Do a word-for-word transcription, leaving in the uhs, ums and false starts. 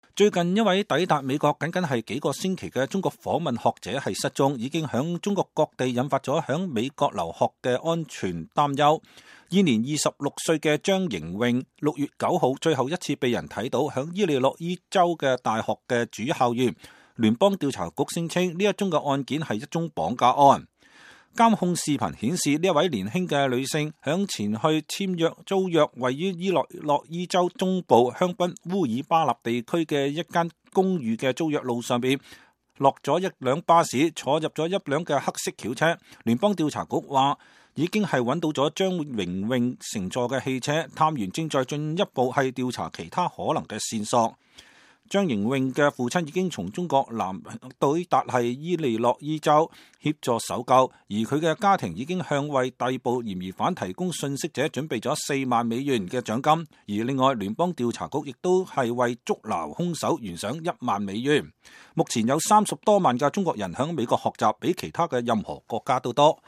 最近一位抵達美國僅僅係幾個星期嘅中國訪問學者係失蹤，已經響中國各地引發咗響美國留學嘅安全擔憂。現年二十六歲嘅張瑩穎，六月九號最後一次被人睇到響伊利諾伊州嘅大學嘅主校園。聯邦調查局聲稱呢一宗嘅案件係一宗綁架案。監控視頻顯示呢一位年輕嘅女性響前去簽約租約位於伊利諾伊州中部香檳烏爾巴納地區嘅一間公寓嘅租約路上邊落咗一輛巴士，坐入咗一輛嘅黑色轎車。聯邦調查局話已經係揾到咗張瑩穎乘坐嘅汽車，探員正在進一步係調查其他可能嘅線索。張瑩穎嘅父親已經從中國南抵達係伊利諾伊州協助搜救，而佢嘅家庭已經向為逮捕嫌疑犯提供信息者準備咗四萬美元嘅獎金，而另外聯邦調查局亦都係為捉拿兇手懸賞一萬美元。目前有三十多萬嘅中國人喺美國學習，比其他嘅任何國家都多。